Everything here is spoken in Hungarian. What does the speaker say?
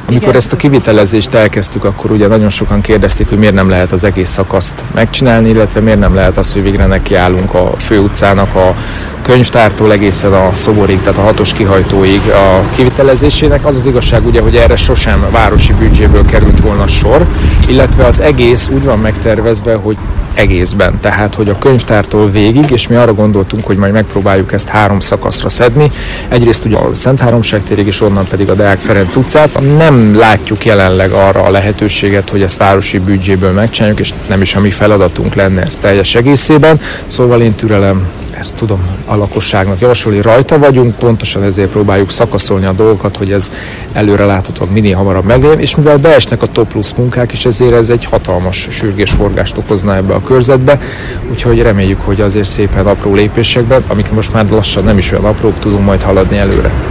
Amikor ezt a kivitelezést elkezdtük, akkor ugye nagyon sokan kérdezték, hogy miért nem lehet az egész szakaszt megcsinálni, illetve miért nem lehet az, hogy végre nekiállunk a főutcának a könyvtártól egészen a szoborig, tehát a 6-os kihajtóig a kivitelezésének. Az az igazság ugye, hogy erre sosem városi büdzséből került volna sor, illetve az egész úgy van megtervezve, hogy egészben, tehát hogy a könyvtártól végig, és mi arra gondoltunk, hogy majd megpróbáljuk ezt 3 szakaszra szedni. Egyrészt ugye a Szent Háromság térig, és onnan pedig a Deák Ferenc utcát. Nem látjuk jelenleg arra a lehetőséget, hogy ezt városi büdzséből megcsináljuk, és nem is a mi feladatunk lenne ez teljes egészében. Szóval én türelem, ezt tudom a lakosságnak javasolni, rajta vagyunk, pontosan ezért próbáljuk szakaszolni a dolgokat, hogy ez előreláthatóan minél hamarabb meglegyen, és mivel beesnek a top plusz munkák is, ezért ez egy hatalmas sürgés forgást okozna ebbe a körzetbe, úgyhogy reméljük, hogy azért szépen apró lépésekben, amik most már lassan nem is olyan aprók, tudunk majd haladni előre.